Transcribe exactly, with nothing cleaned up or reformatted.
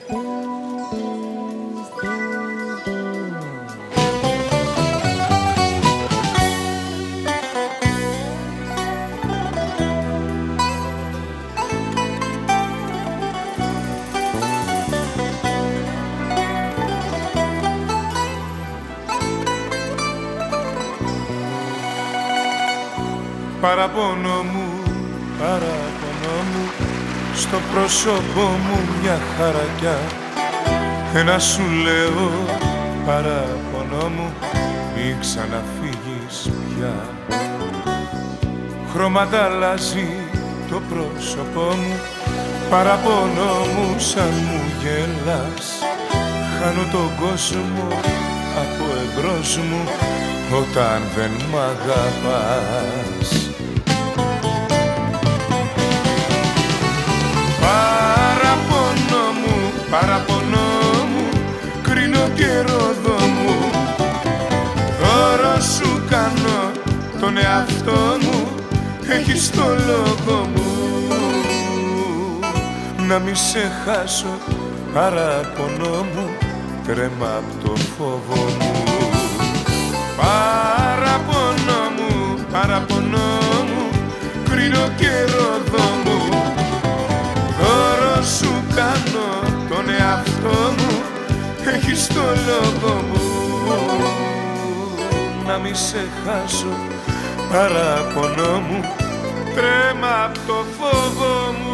Παραπονό μου, παραπονό μου, στο πρόσωπό μου μια χαρακιά. Ένα σου λέω παραπονό μου, μη ξαναφύγεις πια. Χρώματα αλλάζει το πρόσωπό μου, παραπονό μου σαν μου γελάς. Χάνω τον κόσμο από εμπρός μου όταν δεν μ' αγαπάς. Παραπονό μου, παραπονό μου, κρίνω καιρό μου. Δώρο σου κάνω τον εαυτό μου, έχεις το λόγο μου. Να μη σε χάσω, παραπονό μου, τρέμα απ' το φόβο μου. Παραπονό μου, παραπονό μου, κρίνω καιρό μου. Δώρο σου κάνω τον εαυτό μου, έχεις το λόγο μου. Να μη σε χάσω, παραπονό μου, τρέμα απ' το φόβο μου.